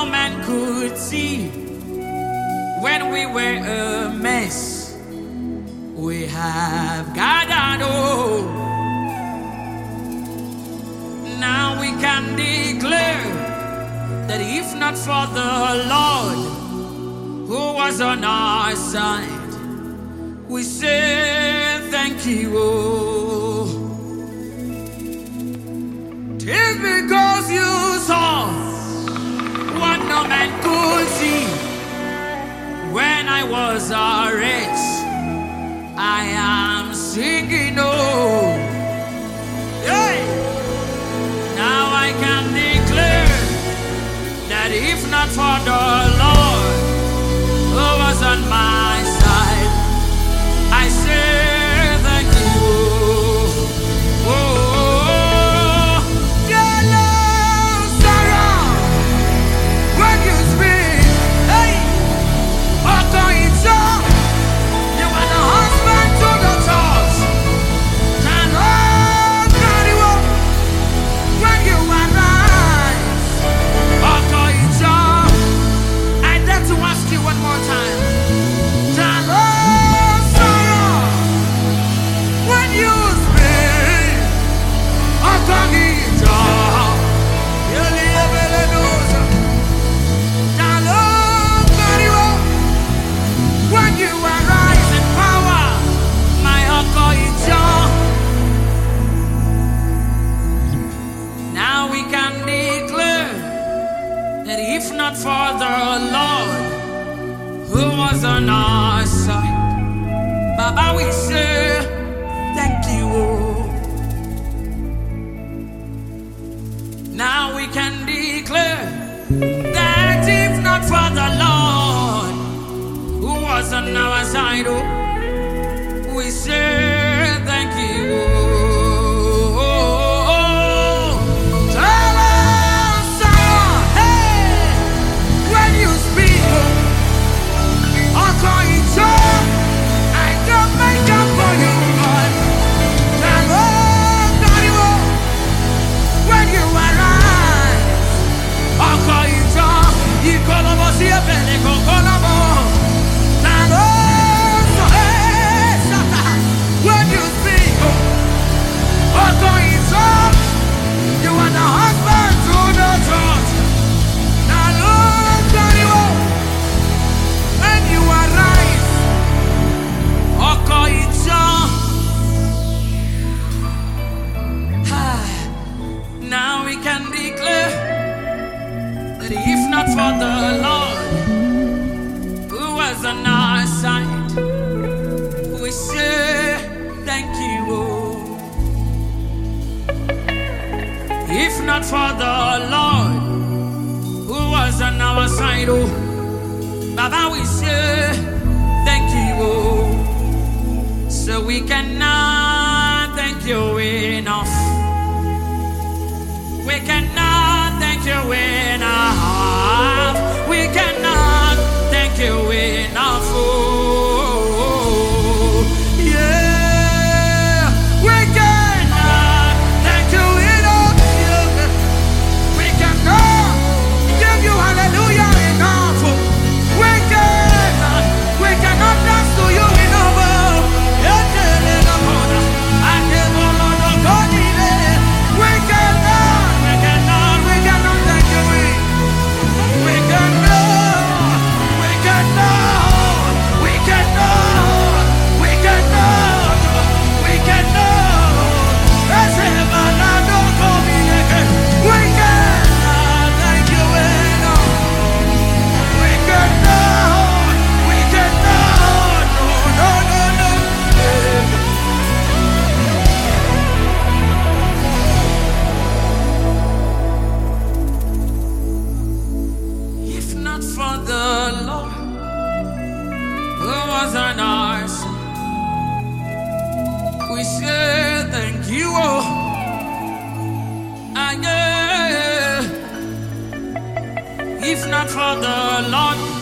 no man could see. When we were a mess, we have gathered all. Now we can declare that if not for the Lord who was on our side, we say thank you. It's because you saw what no man could see. When I was a wretch, I am singing, oh, hey. Now I can declare that if not for the Lord who was on my side, I say thank you. Oh. If not for the Lord who was on our side, Baba, we say thank you. Now we can declare that if not for the Lord who was on our side, oh, we say thank you. Now we can declare that if not for the Lord who was on our side, we say thank you. If not for the Lord who was on our side, oh, Baba, we say thank you. So we cannot thank you enough. We cannot thank you enough. We cannot thank you enough. Oh, yeah. We cannot thank you enough. Yeah. We cannot give you hallelujah enough. We cannot dance to you enough. For the Lord who was on our side, we say thank you. Oh, again. If not for the Lord